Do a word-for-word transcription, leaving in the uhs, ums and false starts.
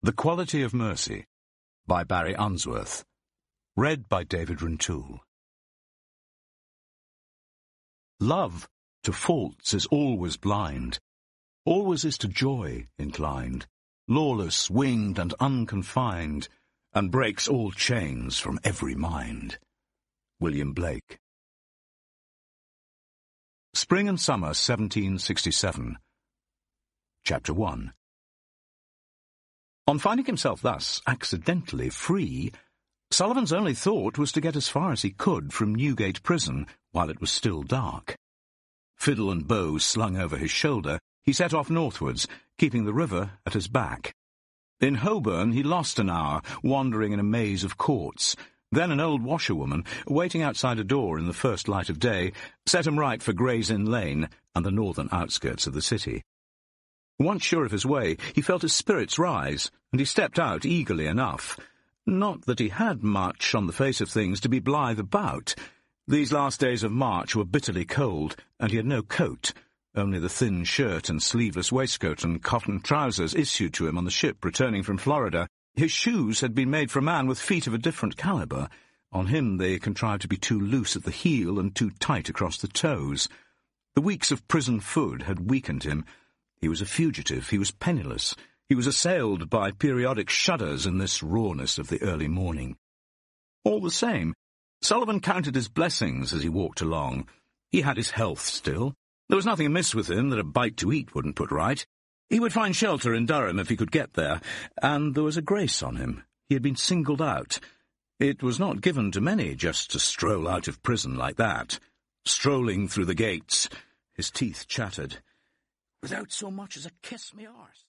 The Quality of Mercy by Barry Unsworth. Read by David Rintoul. Love to faults is always blind, always is to joy inclined, lawless, winged, and unconfined, and breaks all chains from every mind. William Blake. Spring and Summer, seventeen sixty-seven. Chapter one. On finding himself thus accidentally free, Sullivan's only thought was to get as far as he could from Newgate Prison while it was still dark. Fiddle and bow slung over his shoulder, he set off northwards, keeping the river at his back. In Holborn he lost an hour, wandering in a maze of courts. Then an old washerwoman, waiting outside a door in the first light of day, set him right for Gray's Inn Lane and the northern outskirts of the city. Once sure of his way, he felt his spirits rise, and he stepped out eagerly enough. Not that he had much, on the face of things, to be blithe about. These last days of March were bitterly cold, and he had no coat, only the thin shirt and sleeveless waistcoat and cotton trousers issued to him on the ship returning from Florida. His shoes had been made for a man with feet of a different calibre. On him they contrived to be too loose at the heel and too tight across the toes. The weeks of prison food had weakened him. He was a fugitive, he was penniless, he was assailed by periodic shudders in this rawness of the early morning. All the same, Sullivan counted his blessings as he walked along. He had his health still. There was nothing amiss with him that a bite to eat wouldn't put right. He would find shelter in Durham if he could get there, and there was a grace on him. He had been singled out. It was not given to many just to stroll out of prison like that. Strolling through the gates, his teeth chattered, "Without so much as a kiss me arse."